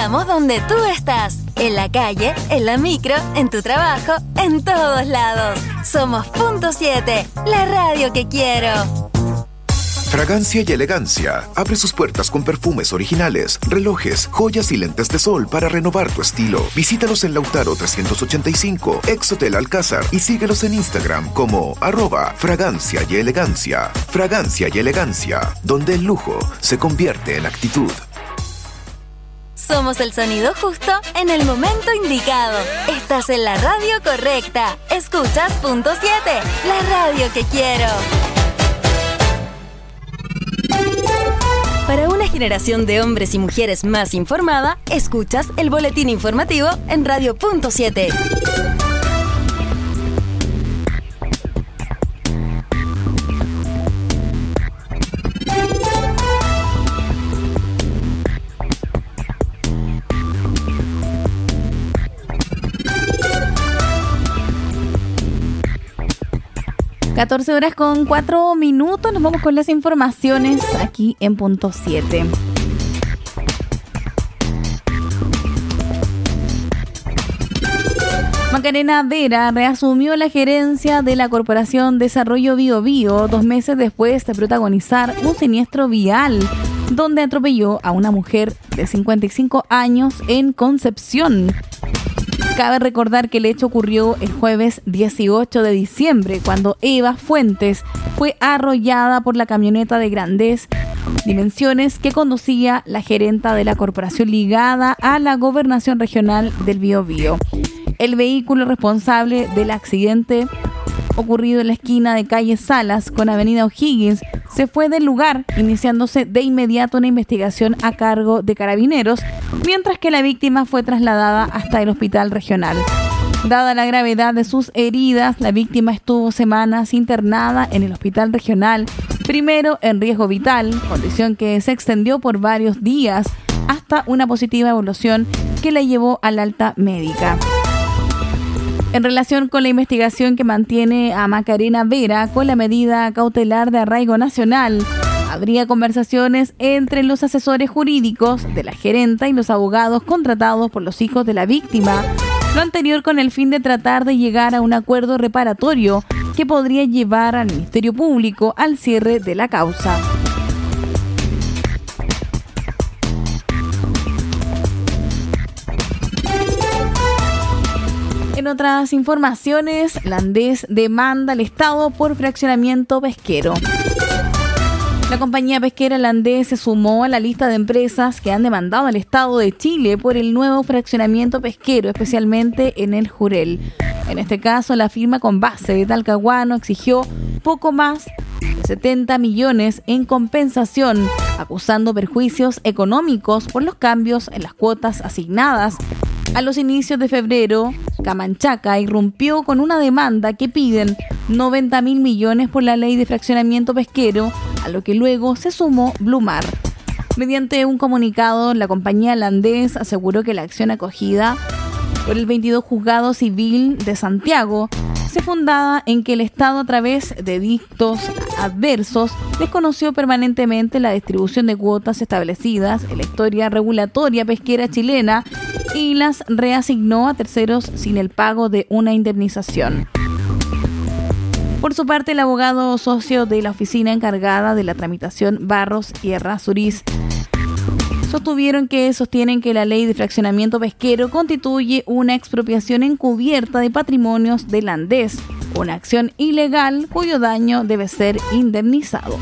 Estamos donde tú estás, en la calle, en la micro, en tu trabajo, en todos lados. Somos Punto 7, la radio que quiero. Fragancia y Elegancia abre sus puertas con perfumes originales, relojes, joyas y lentes de sol para renovar tu estilo. Visítalos en Lautaro 385, ex Hotel Alcázar, y síguelos en Instagram como @Fragancia y Elegancia. Fragancia y Elegancia, donde el lujo se convierte en actitud. Somos el sonido justo en el momento indicado. Estás en la radio correcta. Escuchas Punto 7, la radio que quiero. Para una generación de hombres y mujeres más informada, escuchas el boletín informativo en Radio Punto 7. (14:04). Nos vamos con las informaciones aquí en Punto 7. Macarena Vera reasumió la gerencia de la Corporación Desarrollo Biobío 2 meses después de protagonizar un siniestro vial donde atropelló a una mujer de 55 años en Concepción. Cabe recordar que el hecho ocurrió el jueves 18 de diciembre, cuando Eva Fuentes fue arrollada por la camioneta de grandes dimensiones que conducía la gerenta de la corporación ligada a la Gobernación Regional del Biobío. El vehículo responsable del accidente ocurrido en la esquina de calle Salas con avenida O'Higgins se fue del lugar, iniciándose de inmediato una investigación a cargo de Carabineros, mientras que la víctima fue trasladada hasta el hospital regional. Dada la gravedad de sus heridas, la víctima estuvo semanas internada en el hospital regional, primero en riesgo vital, condición que se extendió por varios días hasta una positiva evolución que la llevó al alta médica. En relación con la investigación que mantiene a Macarena Vera con la medida cautelar de arraigo nacional, habría conversaciones entre los asesores jurídicos de la gerenta y los abogados contratados por los hijos de la víctima, lo anterior con el fin de tratar de llegar a un acuerdo reparatorio que podría llevar al Ministerio Público al cierre de la causa. En otras informaciones, la ANDES demanda al Estado por fraccionamiento pesquero. La compañía pesquera La ANDES se sumó a la lista de empresas que han demandado al Estado de Chile por el nuevo fraccionamiento pesquero, especialmente en el Jurel. En este caso, la firma con base de Talcahuano exigió poco más de 70 millones en compensación, acusando perjuicios económicos por los cambios en las cuotas asignadas. A los inicios de febrero, Camanchaca irrumpió con una demanda que piden 90.000 millones por la ley de fraccionamiento pesquero, a lo que luego se sumó Blumar. Mediante un comunicado, la compañía La ANDES aseguró que la acción acogida por el 22 Juzgado Civil de Santiago se fundaba en que el Estado, a través de dictos adversos, desconoció permanentemente la distribución de cuotas establecidas en la historia regulatoria pesquera chilena y las reasignó a terceros sin el pago de una indemnización. Por su parte, el abogado socio de la oficina encargada de la tramitación, Barros y Errázuriz, sostienen que la ley de fraccionamiento pesquero constituye una expropiación encubierta de patrimonios de la ANDES, una acción ilegal cuyo daño debe ser indemnizado.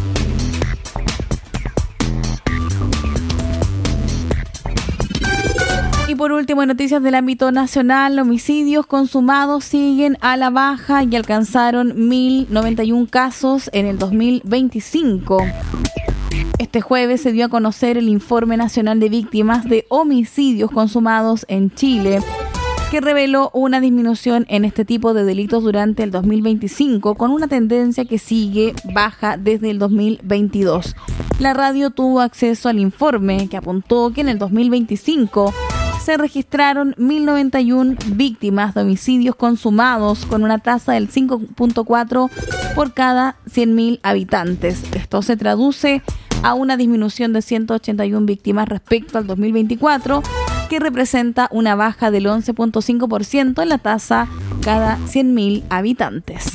Y por último, en noticias del ámbito nacional, homicidios consumados siguen a la baja y alcanzaron 1.091 casos en el 2025. Este jueves se dio a conocer el Informe Nacional de Víctimas de Homicidios Consumados en Chile, que reveló una disminución en este tipo de delitos durante el 2025, con una tendencia que sigue baja desde el 2022. La radio tuvo acceso al informe, que apuntó que en el 2025 se registraron 1.091 víctimas de homicidios consumados, con una tasa del 5.4 por cada 100.000 habitantes. Esto se traduce a una disminución de 181 víctimas respecto al 2024, que representa una baja del 11.5% en la tasa cada 100.000 habitantes.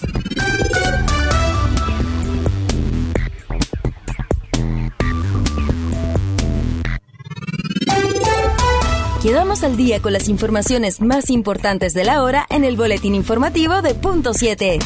Quedamos al día con las informaciones más importantes de la hora en el boletín informativo de Punto 7.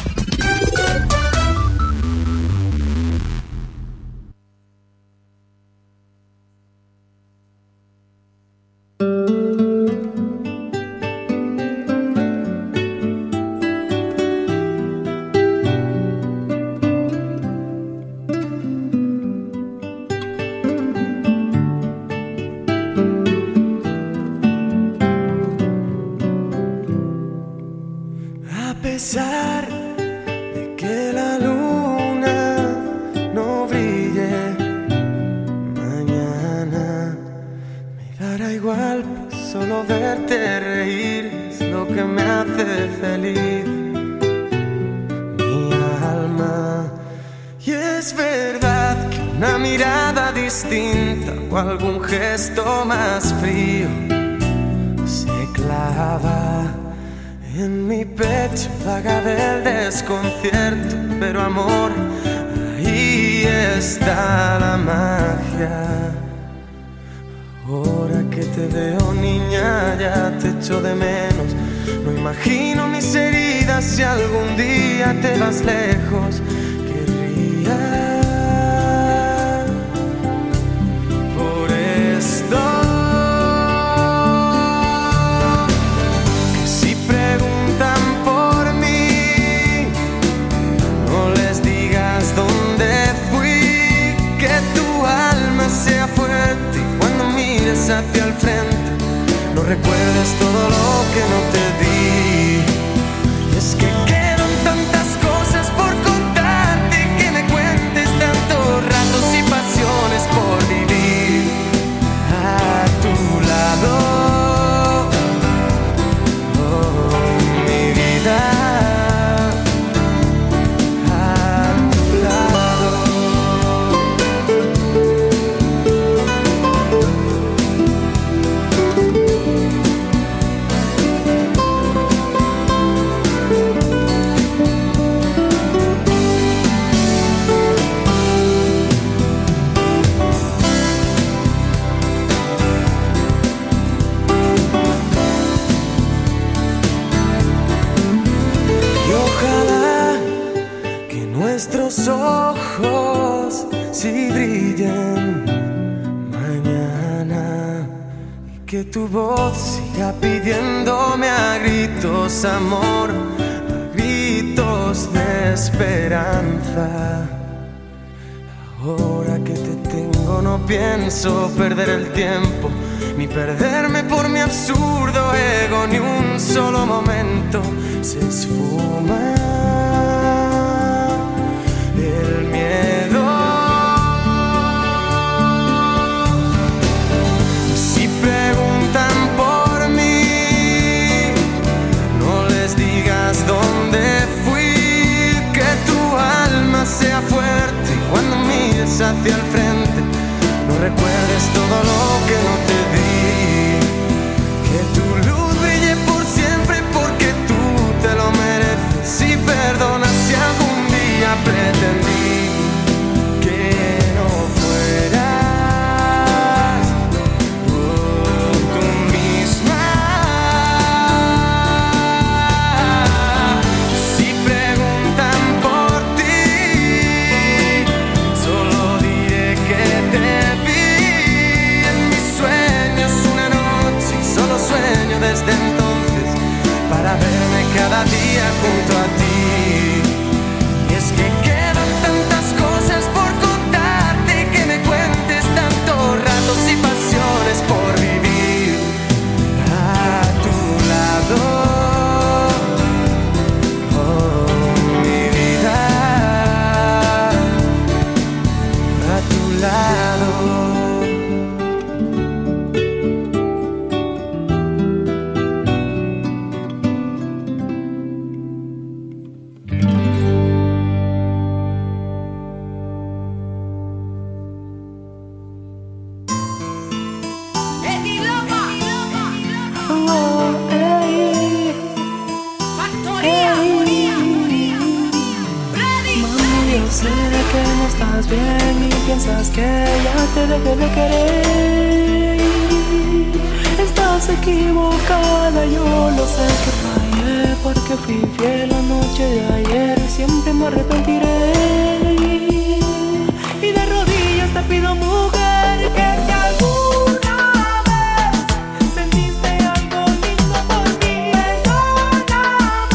Hacia el frente, no recuerdes todo lo que no te di. Y es que quedan tantas cosas por contarte, que me cuentes tantos ratos y pasiones por vivir a tu lado. Oh, mi vida. Nuestros ojos sí brillen mañana, y que tu voz siga pidiéndome a gritos amor, a gritos de esperanza. Ahora que te tengo no pienso perder el tiempo, ni perderme por mi absurdo ego, ni un solo momento se esfuma el miedo. Si preguntan por mí, no les digas dónde fui, que tu alma sea fuerte cuando mires hacia el frente, no recuerdes todo lo que no te di, que tu luz brille por siempre porque tú te lo mereces, y perdona si algún día pretendí que no fueras tú misma. Si preguntan por ti, solo diré que te vi en mis sueños una noche, y solo sueño desde entonces para verme cada día junto a ti. Y es que quedan sé que no estás bien y piensas que ya te dejé de querer. Estás equivocada, yo lo sé que fallé porque fui fiel la noche de ayer y siempre me arrepentiré.